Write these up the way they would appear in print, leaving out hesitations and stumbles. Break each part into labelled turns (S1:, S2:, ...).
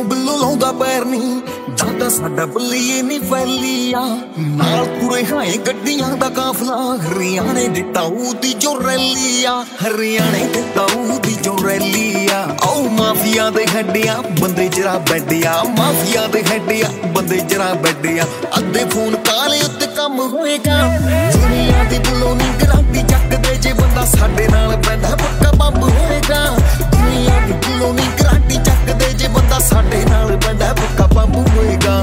S1: ਨੂੰ ਬਿੱਲੋ ਲਾਉਂਦਾ ਪੈਰ ਨਹੀਂ ਦਾਦਾ ਸਾਡਾ ਬੱਲੀਏ ਨਹੀਂ ਫੈਲੀਆ ਨਾਲ ਤੁਰੇ ਹਾਂ ਗੱਡੀਆਂ ਦਾ ਕਾਫਲਾ ਹਰਿਆਣੇ ਦੇ ਤਾਊ ਦੀ ਜੋ ਰੈਲੀ ਆ ਹਰਿਆਣੇ ਦੇ ਤਾਊ ਦੀ ਜੋ ਰੈਲੀ ਆ ਆਓ ਮਾਫੀਆ ਦੇ ਹੱਡਿਆ ਬੰਦੇ ਜਰਾ ਬੈਡਿਆ ਮਾਫੀਆ ਦੇ ਹੱਡਿਆ ਬੰਦੇ ਜਰਾ ਬੈਡਿਆ ਅੱਧੇ ਫੋਨ ਕਾਲੇ ਉੱਤੇ ਕੰਮ ਹੋਏਗਾ ਦੁਨੀਆ ਦੀ ਬਿੱਲੋ ਨਹੀਂ ਗਰਾਂਟੀ ਚੱਕਦੇ ਜੇ ਬੰਦਾ ਸਾਡੇ ਨਾਲ ਪੈਂਦਾ ਪੱਕਾ ਬੰਬ ਹੋਏਗਾ ਦੁਨੀਆ ਦੀ ਬਿੱਲੋ ਨਹੀਂ ਗਰਾਂਟੀ ਚੱਕਦੇ ਜੇ ਬੰਦਾ ਸਾਡੇ ਨਾਲ ਪੈਂਦਾ ਪੱਕਾ ਬੰਬ ਹੋਏਗਾ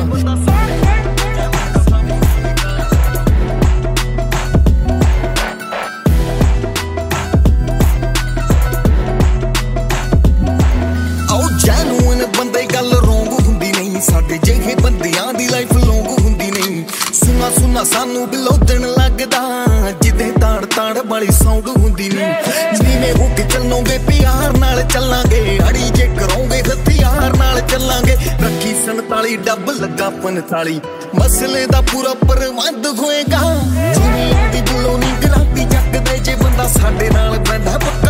S1: ਆਓ ਜੈਨੂਇਨ ਬੰਦੇ ਗੱਲ ਰੋਂਗ ਹੁੰਦੀ ਨਹੀਂ ਸਾਡੇ ਜਿਹੇ ਬੰਦਿਆਂ ਦੀ ਲਾਈਫ ਲੌਂਗ ਹੁੰਦੀ ਨਹੀਂ ਸੁਣਾ ਸੁਣਾ ਸਾਨੂੰ ਬਿਲੋਦਣ ਲੱਗਦਾ ਜਿੱਦੇ ਤਾੜ ਤਾੜ ਵਾਲੀ ਸਾਊਂਡ ਹੁੰਦੀ ਨਹੀਂ ਨੀਵੇਂ ਹੋ ਕੇ ਚੱਲੋਗੇ ਪਿਆਰ ਨਾਲ ਚੱਲਾਂਗੇ ਅੜੀ ਜੇ ਕਰੋਗੇ ਹਥਿਆਰ ਨਾਲ ਚੱਲਾਂਗੇ ਰੱਖੀ 47 ਡੱਬ ਲੱਗਾ 45 ਮਸਲੇ ਦਾ ਪੂਰਾ ਪ੍ਰਬੰਧ ਹੋਏਗਾ ਦੁਨੀਆ ਦੀ ਬਿੱਲੋ ਨਹੀਂ ਗਰਾਂਟੀ ਚੱਕਦੇ ਜੇ ਬੰਦਾ ਸਾਡੇ ਨਾਲ ਪੈਂਦਾ ਪੱਕਾ